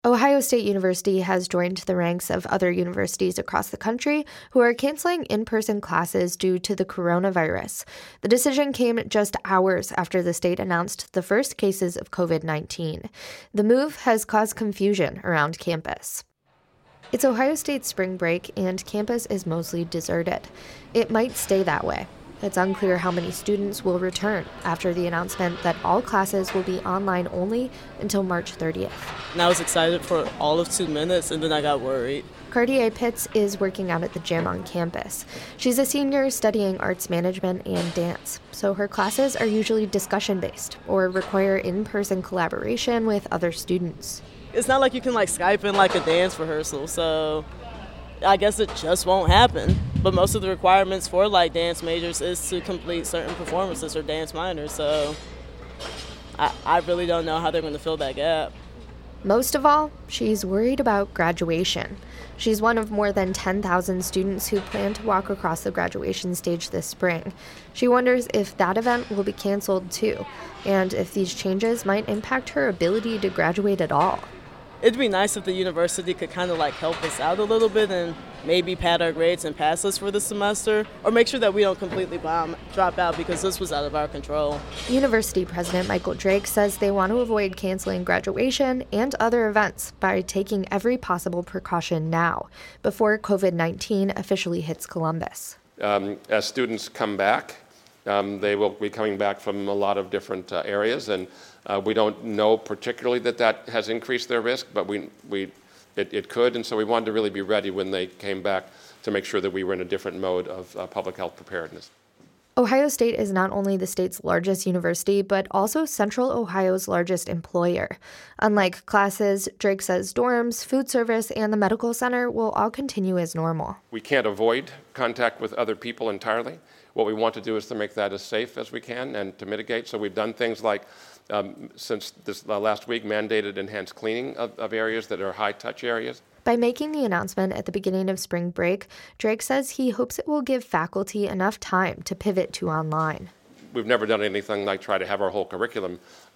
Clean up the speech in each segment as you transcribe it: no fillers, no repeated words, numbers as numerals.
Ohio State University has joined the ranks of other universities across the country who are canceling in-person classes due to the coronavirus. The decision came just hours after the state announced the first cases of COVID-19. The move has caused confusion around campus. It's Ohio State's spring break, and campus is mostly deserted. It might stay that way. It's unclear how many students will return after the announcement that all classes will be online only until March 30th. And I was excited for all of 2 minutes, and then I got worried. Cartier Pitts is working out at the gym on campus. She's a senior studying arts management and dance, so her classes are usually discussion-based or require in-person collaboration with other students. It's not like you can Skype in a dance rehearsal, so I guess it just won't happen. But most of the requirements for dance majors is to complete certain performances or dance minors, so I really don't know how they're going to fill that gap. Most of all, she's worried about graduation. She's one of more than 10,000 students who plan to walk across the graduation stage this spring. She wonders if that event will be canceled too, and if these changes might impact her ability to graduate at all. It'd be nice if the university could kind of help us out a little bit and maybe pad our grades and pass us for the semester, or make sure that we don't completely drop out because this was out of our control. University President Michael Drake says they want to avoid canceling graduation and other events by taking every possible precaution now, before COVID-19 officially hits Columbus. As students come back, they will be coming back from a lot of different areas, and we don't know particularly that has increased their risk, but it could, and so we wanted to really be ready when they came back to make sure that we were in a different mode of public health preparedness. Ohio State is not only the state's largest university, but also Central Ohio's largest employer. Unlike classes, Drake says dorms, food service, and the medical center will all continue as normal. We can't avoid contact with other people entirely. What we want to do is to make that as safe as we can and to mitigate. So we've done things like, since this last week, mandated enhanced cleaning of areas that are high-touch areas. By making the announcement at the beginning of spring break, Drake says he hopes it will give faculty enough time to pivot to online. We've never done anything like try to have our whole curriculum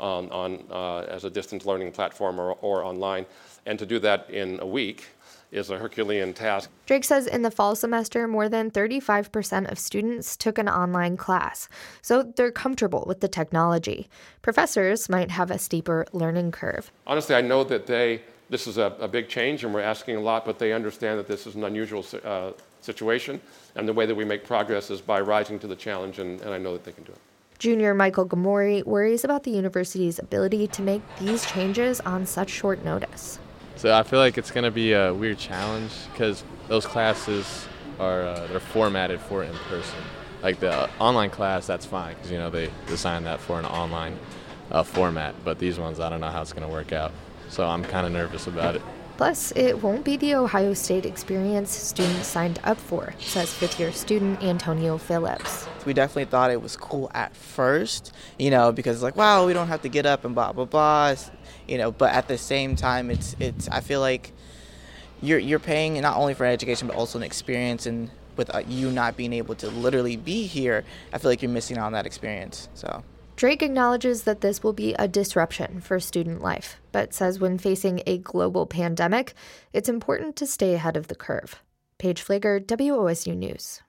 as a distance learning platform or online, and to do that in a week is a Herculean task. Drake says in the fall semester, more than 35% of students took an online class, so they're comfortable with the technology. Professors might have a steeper learning curve. Honestly, I know that this is a big change and we're asking a lot, but they understand that this is an unusual situation, and the way that we make progress is by rising to the challenge, and I know that they can do it. Junior Michael Gamori worries about the university's ability to make these changes on such short notice. So I feel like it's going to be a weird challenge because those classes they're formatted for in person. Like the online class, that's fine because they designed that for an online format. But these ones, I don't know how it's going to work out. So I'm kind of nervous about it. Plus, it won't be the Ohio State experience students signed up for, says fifth-year student Antonio Phillips. We definitely thought it was cool at first, because wow, we don't have to get up and blah, blah, blah, but at the same time, it's I feel like you're paying not only for education, but also an experience, and with you not being able to literally be here, I feel like you're missing out on that experience, so. Drake acknowledges that this will be a disruption for student life, but says when facing a global pandemic, it's important to stay ahead of the curve. Paige Flager, WOSU News.